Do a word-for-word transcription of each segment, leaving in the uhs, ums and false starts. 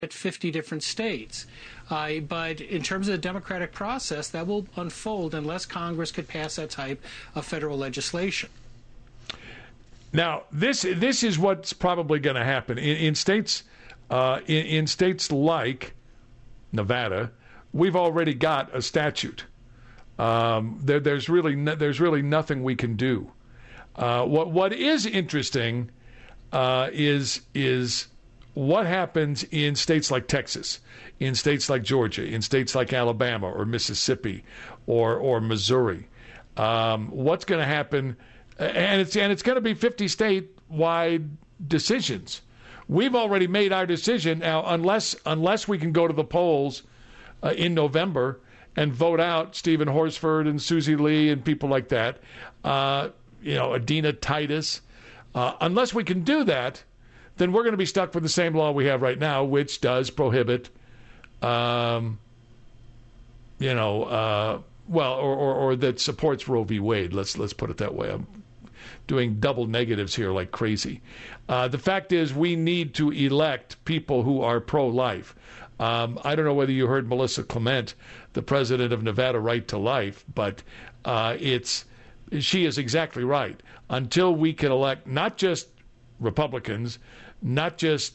at fifty different states. Uh, but in terms of the democratic process, that will unfold unless Congress could pass that type of federal legislation. Now, this this is what's probably going to happen in, in states uh, in, in states like Nevada. We've already got a statute. Um, there, there's really no, there's really nothing we can do. Uh, what what is interesting uh, is is what happens in states like Texas, in states like Georgia, in states like Alabama or Mississippi or or Missouri. Um, what's going to happen? And it's and it's going to be fifty statewide decisions. We've already made our decision now. Unless unless we can go to the polls uh, in November and vote out Stephen Horsford and Susie Lee and people like that, uh, you know, Adina Titus. Uh, unless we can do that, then we're going to be stuck with the same law we have right now, which does prohibit, um, you know, uh, well, or, or, or that supports Roe v. Wade. Let's let's put it that way. I'm doing double negatives here like crazy. Uh, the fact is, we need to elect people who are pro-life. Um, I don't know whether you heard Melissa Clement, the president of Nevada Right to Life, but uh, it's she is exactly right. Until we can elect not just Republicans, not just,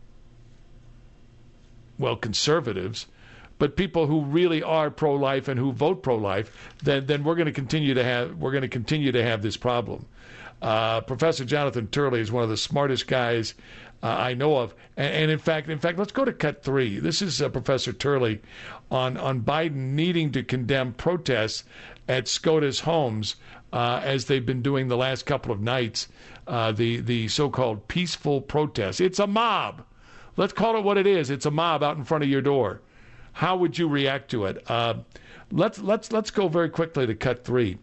well, conservatives, but people who really are pro-life and who vote pro-life, then then we're going to continue to have we're going to continue to have this problem. Uh, Professor Jonathan Turley is one of the smartest guys uh, I know of, and, and in fact, in fact, let's go to cut three. This is uh, Professor Turley on on Biden needing to condemn protests at SCOTUS homes uh, as they've been doing the last couple of nights. Uh, the the so-called peaceful protests. It's a mob. Let's call it what it is. It's a mob out in front of your door. How would you react to it? Uh, let's let's let's go very quickly to cut three.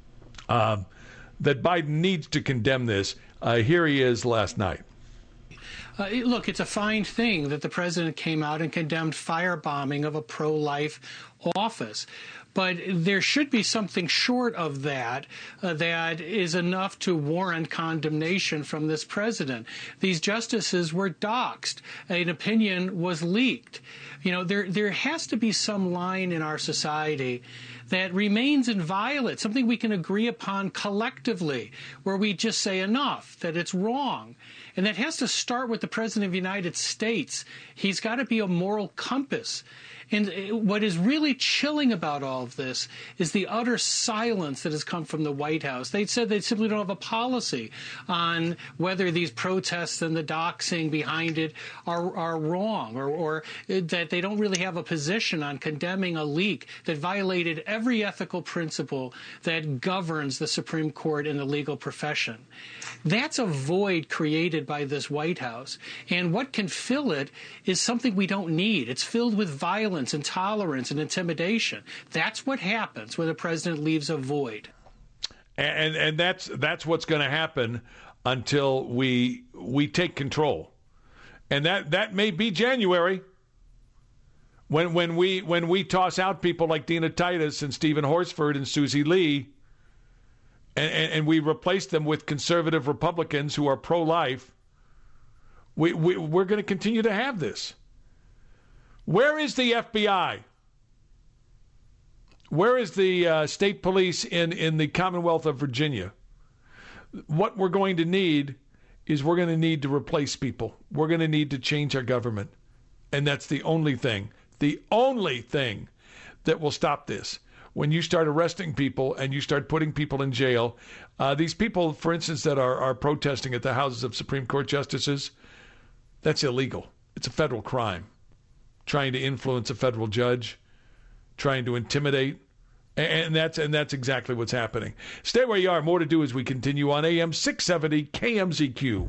Um, that Biden needs to condemn this. Uh, here he is last night. Uh, look, it's a fine thing that the president came out and condemned firebombing of a pro-life office. But there should be something short of that uh, that is enough to warrant condemnation from this president. These justices were doxxed. An opinion was leaked. You know, there there has to be some line in our society that remains inviolate, something we can agree upon collectively, where we just say enough, that it's wrong. And that has to start with the President of the United States. He's got to be a moral compass. And what is really chilling about all of this is the utter silence that has come from the White House. They said they simply don't have a policy on whether these protests and the doxing behind it are, are wrong, or, or that they don't really have a position on condemning a leak that violated every ethical principle that governs the Supreme Court and the legal profession. That's a void created by this White House. And what can fill it is something we don't need. It's filled with violence, intolerance, and intimidation. That's what happens when the president leaves a void. And and that's that's what's going to happen until we we take control. And that, that may be January. When when we when we toss out people like Dina Titus and Stephen Horsford and Susie Lee, and, and, and we replace them with conservative Republicans who are pro-life, we, we we're going to continue to have this. Where is the F B I? Where is the uh, state police in, in the Commonwealth of Virginia? What we're going to need is we're going to need to replace people. We're going to need to change our government. And that's the only thing, the only thing that will stop this. When you start arresting people and you start putting people in jail, uh, these people, for instance, that are, are protesting at the houses of Supreme Court justices, that's illegal. It's a federal crime. Trying to influence a federal judge, trying to intimidate, and that's and that's exactly what's happening. Stay where you are. More to do as we continue on A M six seventy K M Z Q.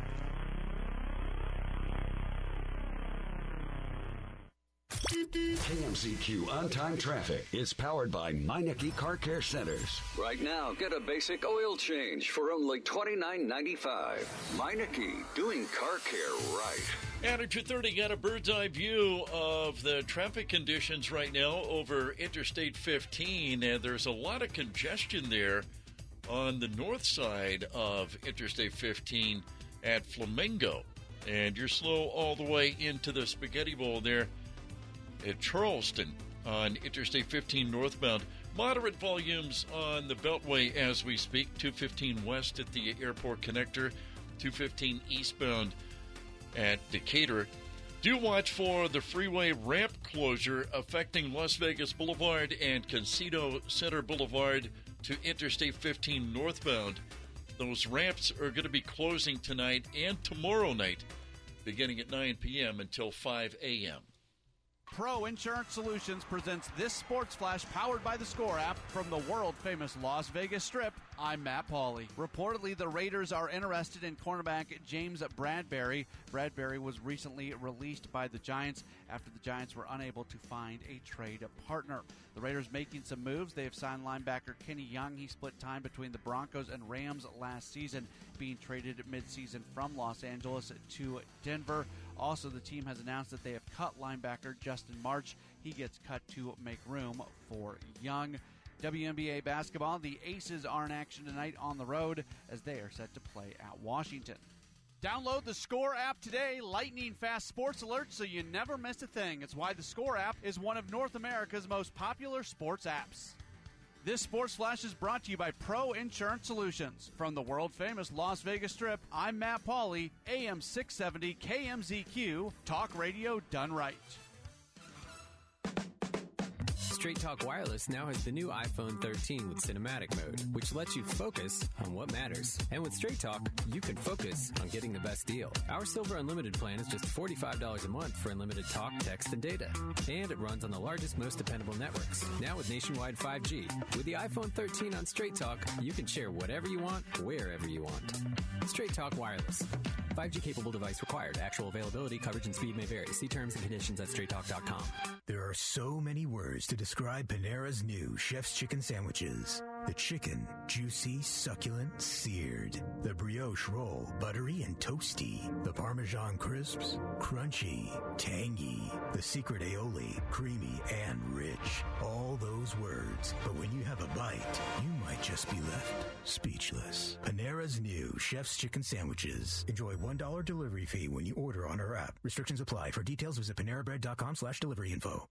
K M Z Q on-time traffic is powered by Meineke Car Care Centers. Right now, get a basic oil change for only twenty-nine ninety-five. Meineke, doing car care right. And at two thirty, got a bird's eye view of the traffic conditions right now over Interstate fifteen. And there's a lot of congestion there on the north side of Interstate fifteen at Flamingo. And you're slow all the way into the Spaghetti Bowl there at Charleston on Interstate fifteen northbound. Moderate volumes on the Beltway as we speak. two fifteen west at the Airport Connector. two fifteen eastbound at Decatur. Do watch for the freeway ramp closure affecting Las Vegas Boulevard and Concito Center Boulevard to Interstate fifteen northbound. Those ramps are going to be closing tonight and tomorrow night, beginning at nine p.m. until five a.m. Pro Insurance Solutions presents this Sports Flash powered by the Score app from the world-famous Las Vegas Strip. I'm Matt Pauley. Reportedly, the Raiders are interested in cornerback James Bradberry. Bradberry was recently released by the Giants after the Giants were unable to find a trade partner. The Raiders making some moves. They have signed linebacker Kenny Young. He split time between the Broncos and Rams last season, being traded midseason from Los Angeles to Denver. Also, the team has announced that they have cut linebacker Justin March. He gets cut to make room for Young. W N B A basketball, the Aces are in action tonight on the road as they are set to play at Washington. Download the Score app today, lightning fast sports alerts so you never miss a thing. It's why the Score app is one of North America's most popular sports apps. This Sports Flash is brought to you by Pro Insurance Solutions. From the world-famous Las Vegas Strip, I'm Matt Pauley, A M six seventy K M Z Q, talk radio done right. Straight Talk Wireless now has the new iPhone thirteen with cinematic mode, which lets you focus on what matters. And with Straight Talk, you can focus on getting the best deal. Our Silver Unlimited plan is just forty-five dollars a month for unlimited talk, text, and data. And it runs on the largest, most dependable networks. Now with nationwide five G. With the iPhone thirteen on Straight Talk, you can share whatever you want, wherever you want. Straight Talk Wireless. five G capable device required. Actual availability, coverage, and speed may vary. See terms and conditions at straight talk dot com. There are so many words to describe Panera's new Chef's Chicken Sandwiches. The chicken, juicy, succulent, seared. The brioche roll, buttery and toasty. The Parmesan crisps, crunchy, tangy. The secret aioli, creamy and rich. All those words. But when you have a bite, you might just be left speechless. Panera's new Chef's Chicken Sandwiches. Enjoy one dollar delivery fee when you order on our app. Restrictions apply. For details, visit panera bread.com slash delivery info.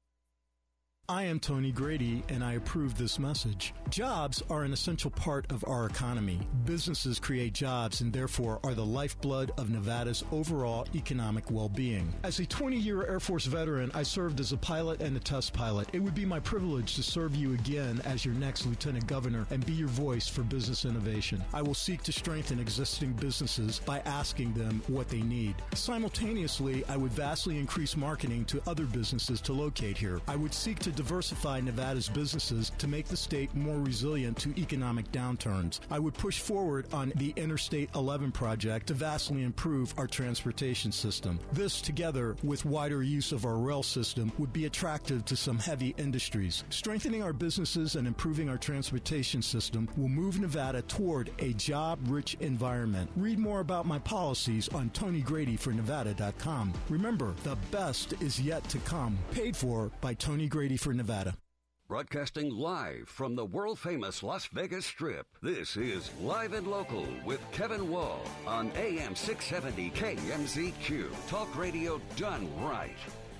I am Tony Grady, and I approve this message. Jobs are an essential part of our economy. Businesses create jobs and therefore are the lifeblood of Nevada's overall economic well-being. As a twenty-year Air Force veteran, I served as a pilot and a test pilot. It would be my privilege to serve you again as your next Lieutenant Governor and be your voice for business innovation. I will seek to strengthen existing businesses by asking them what they need. Simultaneously, I would vastly increase marketing to other businesses to locate here. I would seek to diversify Nevada's businesses to make the state more resilient to economic downturns. I would push forward on the Interstate eleven project to vastly improve our transportation system. This, together with wider use of our rail system, would be attractive to some heavy industries. Strengthening our businesses and improving our transportation system will move Nevada toward a job-rich environment. Read more about my policies on tony grady for nevada dot com. Remember, the best is yet to come. Paid for by Tony Grady for Nevada. Broadcasting live from the world-famous Las Vegas Strip, this is Live and Local with Kevin Wall on A M six seventy K M Z Q. Talk radio done right.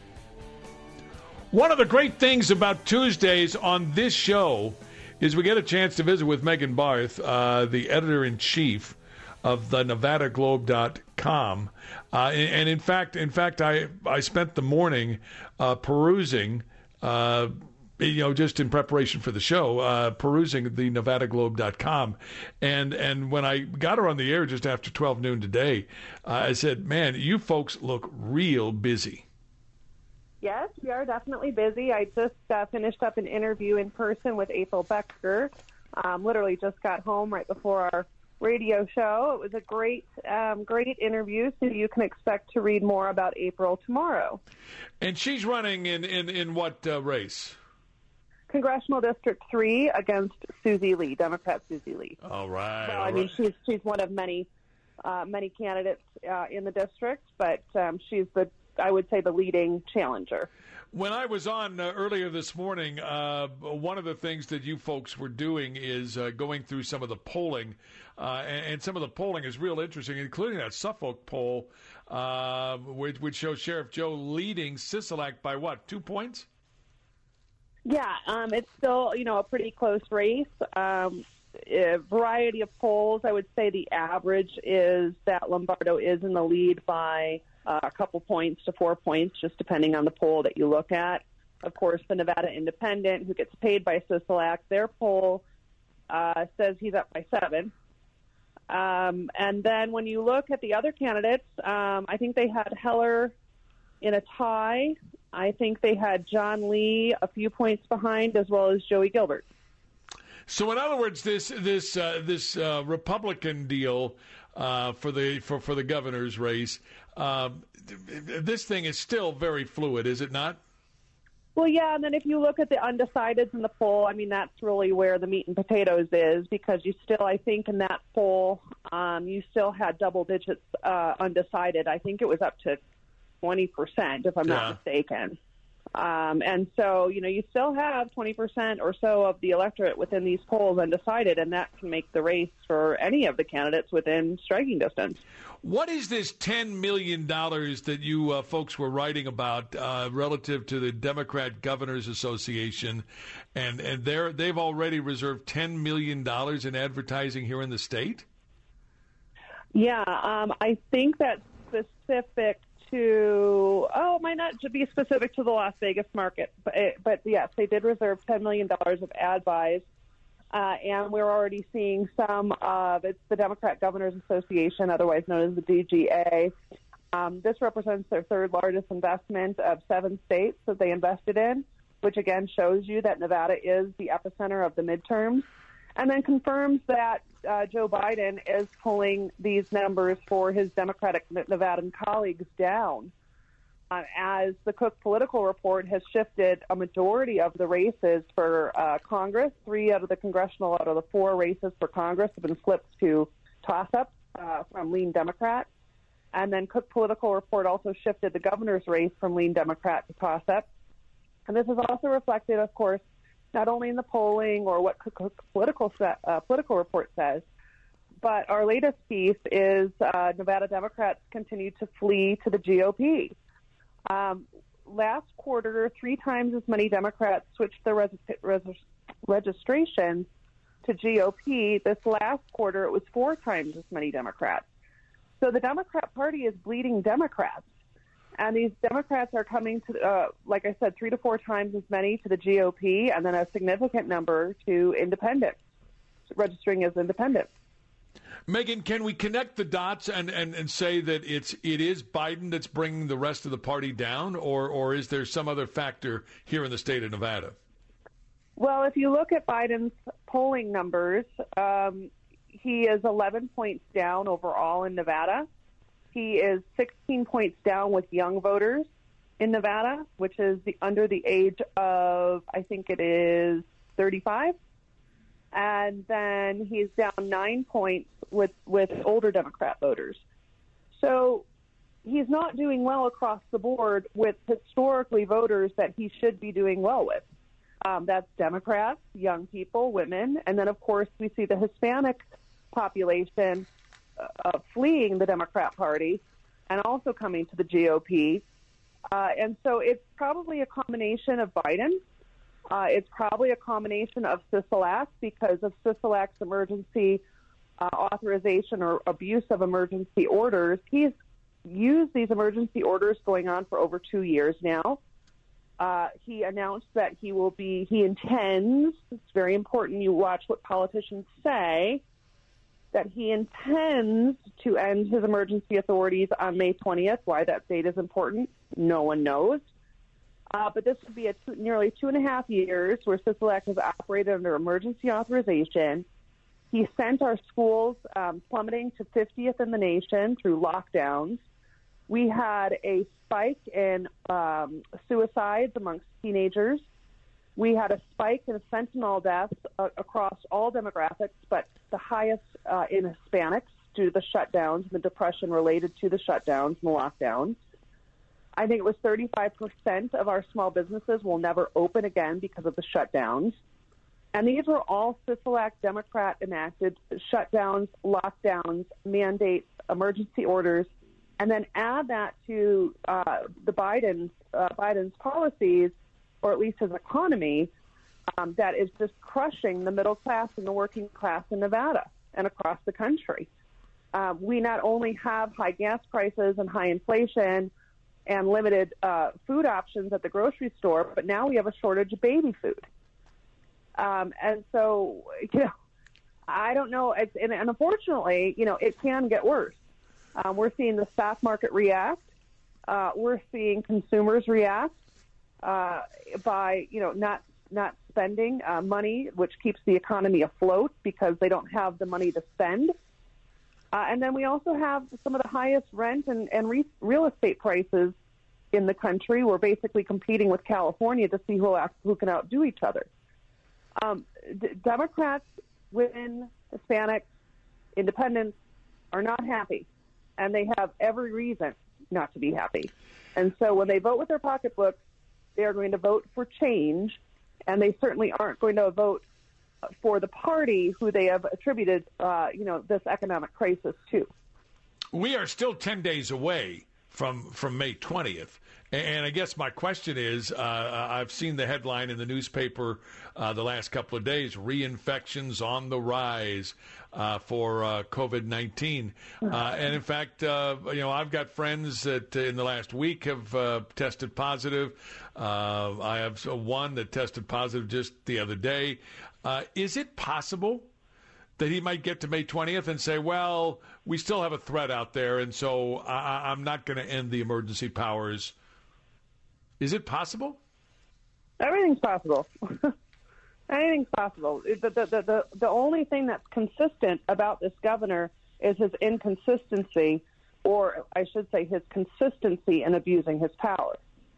One of the great things about Tuesdays on this show is we get a chance to visit with Megan Barth, uh, the editor-in-chief of the Nevada Globe dot com. Uh, and, and in fact, in fact, I, I spent the morning uh, perusing Uh, you know, just in preparation for the show, uh, perusing the Nevada Globe dot com. And and when I got her on the air just after twelve noon today, uh, I said, man, you folks look real busy. Yes, we are definitely busy. I just uh, finished up an interview in person with April Becker. Um, literally just got home right before our radio show. It was a great, um, great interview, so you can expect to read more about April tomorrow. And she's running in, in, in what uh, race? Congressional District three against Susie Lee, Democrat Susie Lee. All right. Well, all I mean, right. she's she's one of many uh, many candidates uh, in the district, but um, she's the, I would say, the leading challenger. When I was on uh, earlier this morning, uh, one of the things that you folks were doing is uh, going through some of the polling, uh, and, and some of the polling is real interesting, including that Suffolk poll uh, which would show Sheriff Joe leading Sisolak by what, two points? Yeah, um, it's still, you know, a pretty close race. Um, a variety of polls, I would say the average is that Lombardo is in the lead by uh, a couple points to four points, just depending on the poll that you look at. Of course, the Nevada Independent, who gets paid by Sisolak, their poll uh, says he's up by seven. Um, and then when you look at the other candidates, um, I think they had Heller in a tie. I think they had John Lee a few points behind, as well as Joey Gilbert. So, in other words, this this uh, this uh, Republican deal uh, for the for, for the governor's race, uh, this thing is still very fluid, is it not? Well, yeah, and then if you look at the undecideds in the poll, I mean, that's really where the meat and potatoes is, because you still, I think, in that poll, um, you still had double digits uh, undecided. I think it was up to twenty percent, if I'm yeah. not mistaken. Um, and so, you know, you still have twenty percent or so of the electorate within these polls undecided, and that can make the race for any of the candidates within striking distance. What is this ten million dollars that you uh, folks were writing about uh, relative to the Democrat Governors Association? And, and they're, they've already reserved ten million dollars in advertising here in the state? Yeah, um, I think that's specific to, oh, it might not be specific to the Las Vegas market, but, but yes, they did reserve ten million dollars of ad buys, uh, and we're already seeing some of, it's the Democrat Governors Association, otherwise known as the D G A. Um, this represents their third largest investment of seven states that they invested in, which again shows you that Nevada is the epicenter of the midterms, and then confirms that Uh, Joe Biden is pulling these numbers for his Democratic Nevadan colleagues down. Uh, as the Cook Political Report has shifted a majority of the races for uh, Congress, three out of the congressional, out of the four races for Congress have been flipped to toss-ups uh, from lean Democrat. And then Cook Political Report also shifted the governor's race from lean Democrat to toss-up. And this is also reflected, of course, not only in the polling or what Cook Political, uh, Political Report says, but our latest piece is uh, Nevada Democrats continue to flee to the G O P. Um, last quarter, three times as many Democrats switched their res- res- registration to G O P. This last quarter, it was four times as many Democrats. So the Democrat Party is bleeding Democrats. And these Democrats are coming to, uh, like I said, three to four times as many to the G O P, and then a significant number to independents, registering as independents. Megan, can we connect the dots and, and, and say that it's it is Biden that's bringing the rest of the party down, or or is there some other factor here in the state of Nevada? Well, if you look at Biden's polling numbers, um, he is eleven points down overall in Nevada. He is sixteen points down with young voters in Nevada, which is the under the age of, I think it is thirty-five. And then he's down nine points with, with older Democrat voters. So he's not doing well across the board with historically voters that he should be doing well with. Um, that's Democrats, young people, women. And then, of course, we see the Hispanic population Uh, fleeing the Democrat Party and also coming to the G O P. Uh, and so it's probably a combination of Biden. Uh, it's probably a combination of Sisolak because of Sisolak's emergency uh, authorization or abuse of emergency orders. He's used these emergency orders going on for over two years now. Uh, he announced that he will be, he intends, it's very important you watch what politicians say, that he intends to end his emergency authorities on May twentieth. Why that date is important, no one knows. Uh, but this would be a two, nearly two and a half years where Sisolak has operated under emergency authorization. He sent our schools um, plummeting to fiftieth in the nation through lockdowns. We had a spike in um, suicides amongst teenagers. We had a spike in fentanyl deaths uh, across all demographics, but the highest uh, in Hispanics due to the shutdowns and the depression related to the shutdowns and the lockdowns. I think it was thirty-five percent of our small businesses will never open again because of the shutdowns. And these were all Sisolak Democrat enacted shutdowns, lockdowns, mandates, emergency orders, and then add that to uh, the Biden uh, Biden's policies, or at least his economy, um, that is just crushing the middle class and the working class in Nevada and across the country. Uh, we not only have high gas prices and high inflation and limited uh, food options at the grocery store, but now we have a shortage of baby food. Um, and so, you know, I don't know. It's, and, and unfortunately, you know, it can get worse. Um, we're seeing the stock market react. Uh, we're seeing consumers react uh, by, you know, not not spending uh, money, which keeps the economy afloat because they don't have the money to spend. Uh, and then we also have some of the highest rent and, and re- real estate prices in the country. We're basically competing with California to see who, who can outdo each other. Um, d- Democrats, women, Hispanics, independents are not happy, and they have every reason not to be happy. And so when they vote with their pocketbooks, they are going to vote for change, and they certainly aren't going to vote for the party who they have attributed, uh, you know, this economic crisis to. We are still ten days away from from May twentieth. And I guess my question is, uh, I've seen the headline in the newspaper uh, the last couple of days, reinfections on the rise uh, for uh, COVID nineteen. Uh, and in fact, uh, you know, I've got friends that in the last week have uh, tested positive. Uh, I have one that tested positive just the other day. Uh, is it possible that he might get to May twentieth and say, well, we still have a threat out there, and so I- I'm not going to end the emergency powers? Is it possible? Everything's possible. Anything's possible. The, the, the, the, the only thing that's consistent about this governor is his inconsistency, or I should say his consistency in abusing his power.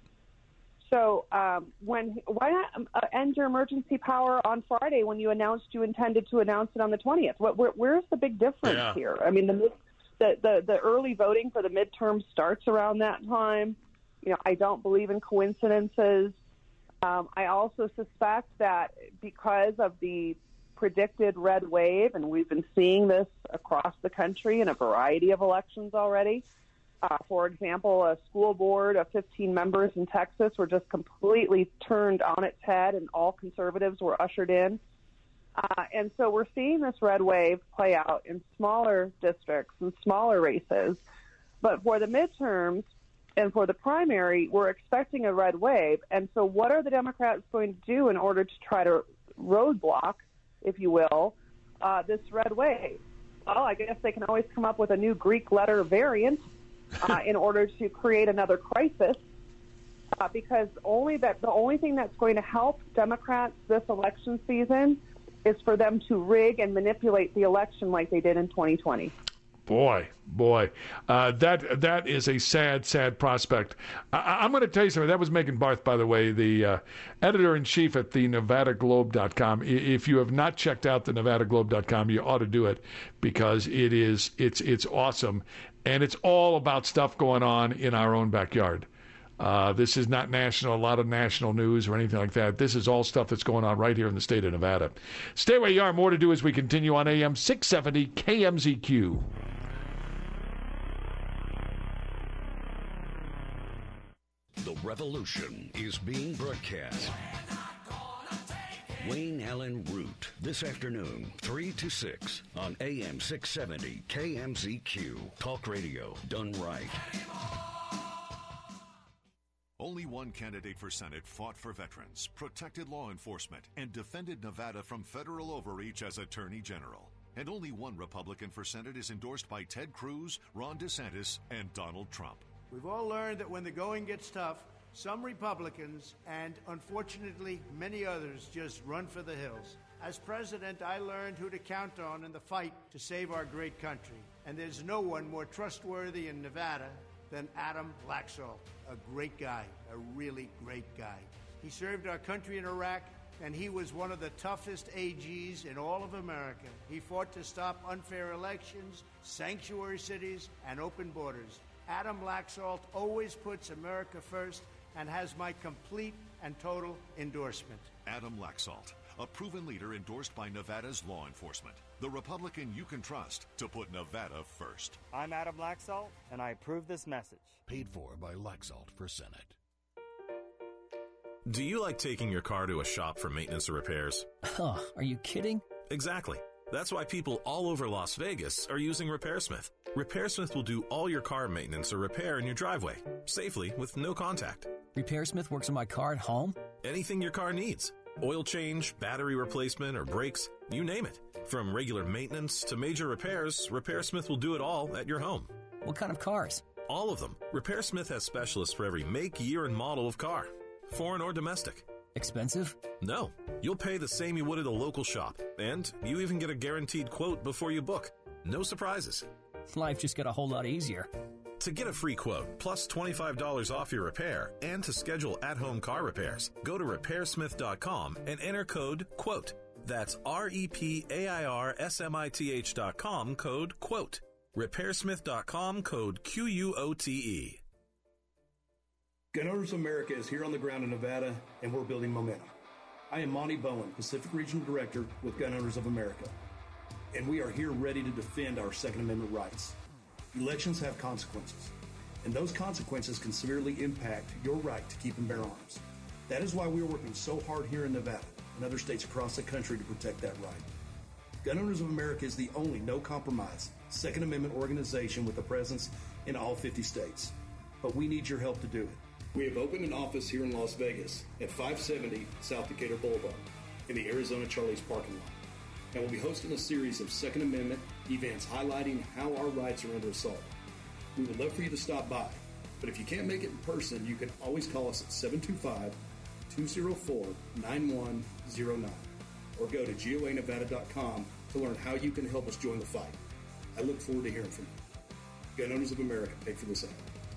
So um, when why not uh, end your emergency power on Friday when you announced you intended to announce it on the twentieth? What, where, where's the big difference yeah. here? I mean, the, the, the, the early voting for the midterm starts around that time. You know, I don't believe in coincidences. Um, I also suspect that because of the predicted red wave, and we've been seeing this across the country in a variety of elections already. Uh, for example, a school board of fifteen members in Texas were just completely turned on its head, and all conservatives were ushered in. Uh, and so we're seeing this red wave play out in smaller districts and smaller races. But for the midterms, and for the primary, we're expecting a red wave. And so what are the Democrats going to do in order to try to roadblock, if you will, uh, this red wave? Well, I guess they can always come up with a new Greek letter variant uh, in order to create another crisis, uh, because only that the only thing that's going to help Democrats this election season is for them to rig and manipulate the election like they did in twenty twenty. Boy, boy, uh, that that is a sad, sad prospect. I, I'm going to tell you something. That was Megan Barth, by the way, the uh, editor-in-chief at the Nevada Globe dot com. If you have not checked out the Nevada Globe dot com, you ought to do it because it is it's it's awesome, and it's all about stuff going on in our own backyard. Uh, this is not national, a lot of national news or anything like that. This is all stuff that's going on right here in the state of Nevada. Stay where you are. More to do as we continue on A M six seventy K M Z Q. The revolution is being broadcast. Wayne Allen Root, this afternoon, three to six on A M six seventy K M Z Q. Talk radio done right. Only one candidate for Senate fought for veterans, protected law enforcement, and defended Nevada from federal overreach as Attorney General. And only one Republican for Senate is endorsed by Ted Cruz, Ron DeSantis, and Donald Trump. We've all learned that when the going gets tough, some Republicans, and unfortunately many others, just run for the hills. As president, I learned who to count on in the fight to save our great country. And there's no one more trustworthy in Nevada than Adam Laxalt, a great guy, a really great guy. He served our country in Iraq, and he was one of the toughest A Gs in all of America. He fought to stop unfair elections, sanctuary cities, and open borders. Adam Laxalt always puts America first and has my complete and total endorsement. Adam Laxalt, a proven leader endorsed by Nevada's law enforcement. The Republican you can trust to put Nevada first. I'm Adam Laxalt, and I approve this message. Paid for by Laxalt for Senate. Do you like taking your car to a shop for maintenance or repairs? Huh, are you kidding? Exactly. That's why people all over Las Vegas are using RepairSmith. RepairSmith will do all your car maintenance or repair in your driveway, safely with no contact. RepairSmith works on my car at home? Anything your car needs. Oil change, battery replacement, or brakes, you name it. From regular maintenance to major repairs, RepairSmith will do it all at your home. What kind of cars? All of them. RepairSmith has specialists for every make, year, and model of car, foreign or domestic. Expensive? No. You'll pay the same you would at a local shop, and you even get a guaranteed quote before you book. No surprises. Life just got a whole lot easier. To get a free quote, plus twenty-five dollars off your repair, and to schedule at-home car repairs, go to repair smith dot com and enter code QUOTE. That's R E P A I R S M I T H dot com, code QUOTE. repair smith dot com, code Q U O T E. Gun Owners of America is here on the ground in Nevada, and we're building momentum. I am Monty Bowen, Pacific Regional Director with Gun Owners of America, and we are here ready to defend our Second Amendment rights. Elections have consequences, and those consequences can severely impact your right to keep and bear arms. That is why we are working so hard here in Nevada and other states across the country to protect that right. Gun Owners of America is the only no-compromise Second Amendment organization with a presence in all fifty states, but we need your help to do it. We have opened an office here in Las Vegas at five seventy South Decatur Boulevard in the Arizona Charlie's parking lot. And we'll be hosting a series of Second Amendment events highlighting how our rights are under assault. We would love for you to stop by, but if you can't make it in person, you can always call us at seven two five, two oh four, nine one oh nine or go to G O A Nevada dot com to learn how you can help us join the fight. I look forward to hearing from you. Gun Owners of America, pay for this ad.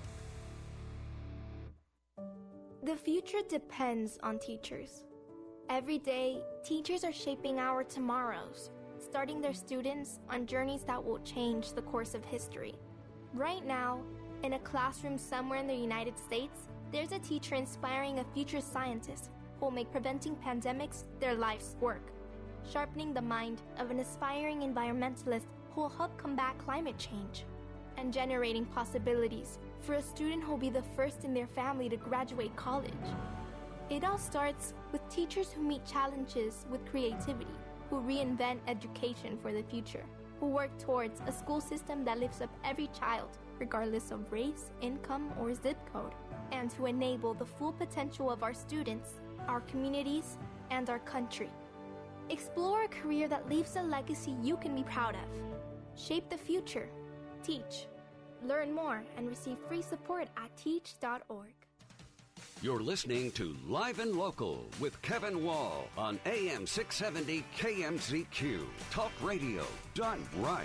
The future depends on teachers. Every day, teachers are shaping our tomorrows, starting their students on journeys that will change the course of history. Right now, in a classroom somewhere in the United States, there's a teacher inspiring a future scientist who will make preventing pandemics their life's work, sharpening the mind of an aspiring environmentalist who will help combat climate change, and generating possibilities for a student who will be the first in their family to graduate college. It all starts with teachers who meet challenges with creativity, who reinvent education for the future, who work towards a school system that lifts up every child, regardless of race, income, or zip code, and to enable the full potential of our students, our communities, and our country. Explore a career that leaves a legacy you can be proud of. Shape the future. Teach. Learn more and receive free support at teach dot org. You're listening to Live and Local with Kevin Wall on A M six seventy K M Z Q. Talk radio done right.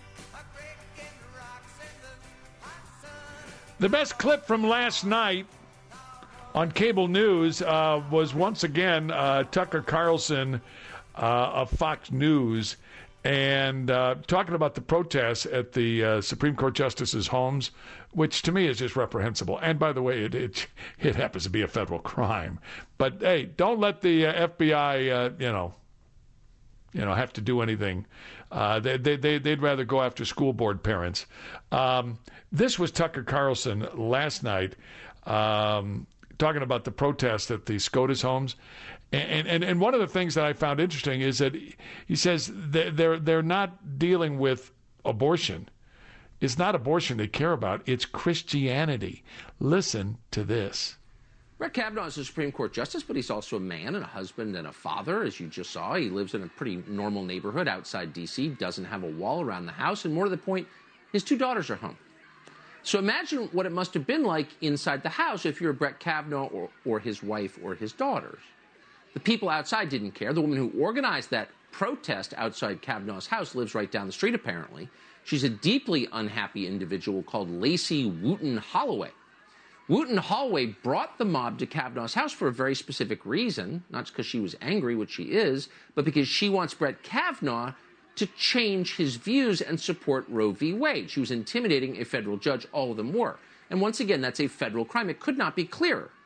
The best clip from last night on cable news uh, was once again uh, Tucker Carlson uh, of Fox News, and uh, talking about the protests at the uh, Supreme Court justices' homes, which to me is just reprehensible. And by the way, it it, it happens to be a federal crime. But hey, don't let the uh, F B I, uh, you know, you know, have to do anything. Uh, they, they, they, they'd rather go after school board parents. Um, this was Tucker Carlson last night um, talking about the protest at the SCOTUS homes. And, and and one of the things that I found interesting is that he says they're they're not dealing with abortion. It's not abortion they care about. It's Christianity. Listen to this. Brett Kavanaugh is a Supreme Court justice, but he's also a man and a husband and a father, as you just saw. He lives in a pretty normal neighborhood outside D C, doesn't have a wall around the house, and more to the point, his two daughters are home. So imagine what it must have been like inside the house if you're Brett Kavanaugh or, or his wife or his daughters. The people outside didn't care. The woman who organized that protest outside Kavanaugh's house lives right down the street, apparently. She's a deeply unhappy individual called Lacey Wooten Holloway. Wooten Holloway brought the mob to Kavanaugh's house for a very specific reason, not just because she was angry, which she is, but because she wants Brett Kavanaugh to change his views and support Roe v. Wade. She was intimidating a federal judge. All of them were. And once again, that's a federal crime. It could not be clearer.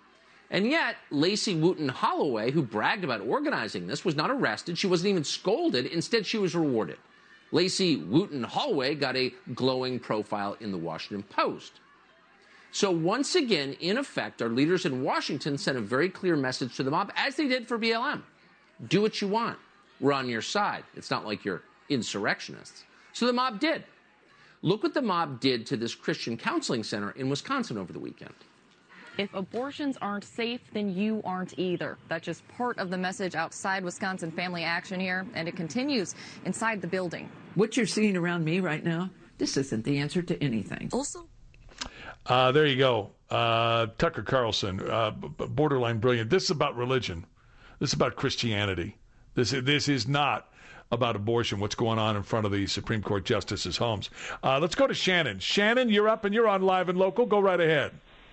And yet, Lacey Wooten Holloway, who bragged about organizing this, was not arrested. She wasn't even scolded. Instead, she was rewarded. Lacey Wooten Holloway got a glowing profile in the Washington Post. So once again, in effect, our leaders in Washington sent a very clear message to the mob, as they did for B L M. Do what you want. We're on your side. It's not like you're insurrectionists. So the mob did. Look what the mob did to this Christian counseling center in Wisconsin over the weekend. If abortions aren't safe, then you aren't either. That's just part of the message outside Wisconsin Family Action here, and it continues inside the building. What you're seeing around me right now, this isn't the answer to anything. Also, uh, there you go. Uh, Tucker Carlson, uh, borderline brilliant. This is about religion. This is about Christianity. This is, this is not about abortion, what's going on in front of the Supreme Court justices' homes. Uh, let's go to Shannon. Shannon, you're up and you're on Live and Local. Go right ahead.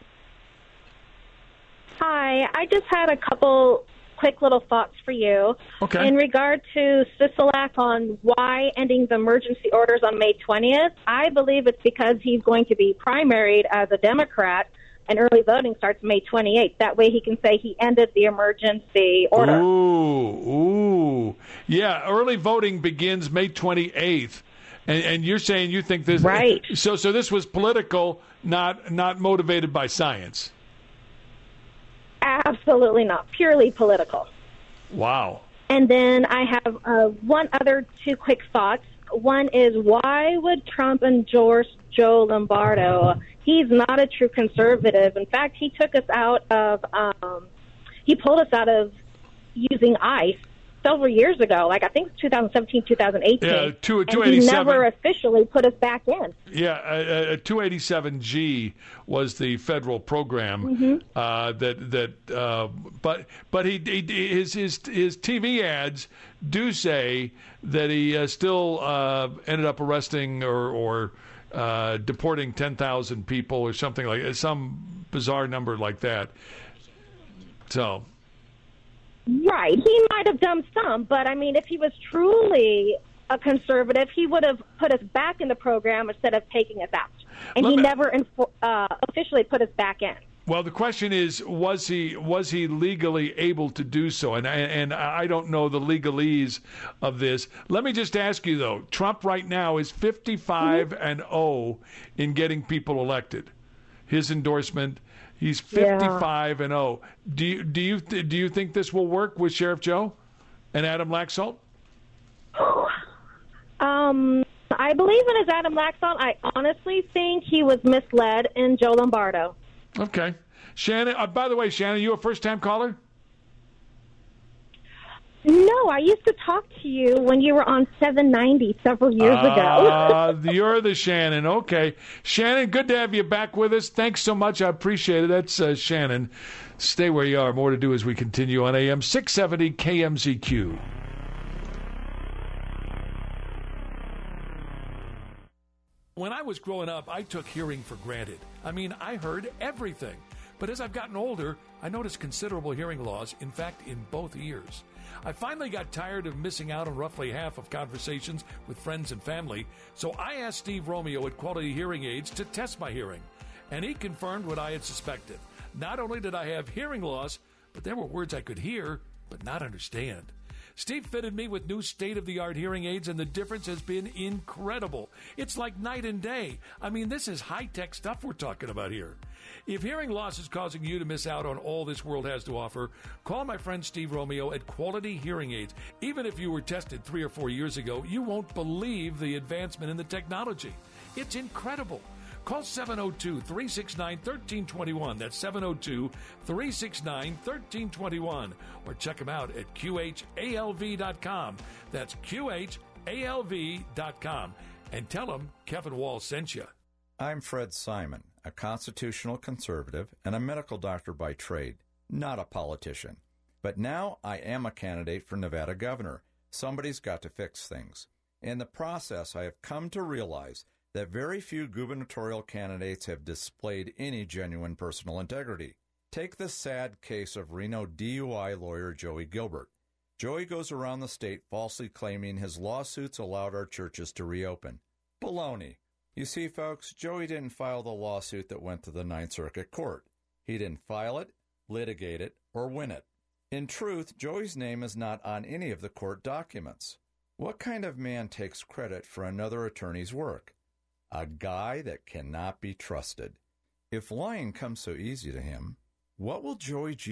Hi, I just had a couple quick little thoughts for you. Okay. In regard to Sisolak on why ending the emergency orders on May twentieth, I believe it's because he's going to be primaried as a Democrat, and early voting starts May twenty-eighth. That way he can say he ended the emergency order. Ooh, ooh. Yeah, early voting begins May twenty-eighth. And, and you're saying you think this... Right. So, so this was political, not not motivated by science. Absolutely not. Purely political. Wow. And then I have uh, one other two quick thoughts. One is, why would Trump endorse Joe Lombardo? He's not a true conservative. In fact, he took us out of, um, he pulled us out of using ICE several years ago, like I think twenty seventeen, twenty eighteen. Yeah, two, and he never officially put us back in. Yeah, uh, uh, two eighty-seven G was the federal program Mm-hmm. uh, that that. Uh, but but he, he his his his T V ads do say that he uh, still uh, ended up arresting or or uh, deporting ten thousand people or something like some bizarre number like that. So. Right. He might have done some, but I mean, if he was truly a conservative, he would have put us back in the program instead of taking us out. And Let he me- never info- uh, officially put us back in. Well, the question is, was he was he legally able to do so? And I, and I don't know the legalese of this. Let me just ask you though: Trump right now is fifty-five and oh in getting people elected. His endorsement, he's fifty-five and oh. Do you do you do you think this will work with Sheriff Joe and Adam Laxalt? Um, I believe in his Adam Laxalt. I honestly think he was misled in Joe Lombardo. Okay, Shannon. Uh, by the way, Shannon, you a first-time caller? No, I used to talk to you when you were on seven ninety several years ago. Uh, you're the Shannon. Okay. Shannon, good to have you back with us. Thanks so much. I appreciate it. That's uh, Shannon. Stay where you are. More to do as we continue on A M six seventy K M Z Q. When I was growing up, I took hearing for granted. I mean, I heard everything. But as I've gotten older, I noticed considerable hearing loss, in fact, in both ears. I finally got tired of missing out on roughly half of conversations with friends and family, so I asked Steve Romeo at Quality Hearing Aids to test my hearing. And he confirmed what I had suspected. Not only did I have hearing loss, but there were words I could hear, but not understand. Steve fitted me with new state-of-the-art hearing aids, and the difference has been incredible. It's like night and day. I mean, this is high-tech stuff we're talking about here. If hearing loss is causing you to miss out on all this world has to offer, call my friend Steve Romeo at Quality Hearing Aids. Even if you were tested three or four years ago, you won't believe the advancement in the technology. It's incredible. Call seven oh two, three six nine, one three two one. That's seven oh two, three six nine, one three two one. Or check them out at Q H A L V dot com. That's Q H A L V dot com. And tell them Kevin Wall sent you. I'm Fred Simon, a constitutional conservative and a medical doctor by trade, not a politician. But now I am a candidate for Nevada governor. Somebody's got to fix things. In the process, I have come to realize that very few gubernatorial candidates have displayed any genuine personal integrity. Take the sad case of Reno D U I lawyer Joey Gilbert. Joey goes around the state falsely claiming his lawsuits allowed our churches to reopen. Baloney. You see, folks, Joey didn't file the lawsuit that went to the Ninth Circuit Court. He didn't file it, litigate it, or win it. In truth, Joey's name is not on any of the court documents. What kind of man takes credit for another attorney's work? A guy that cannot be trusted. If lying comes so easy to him, what will Joey G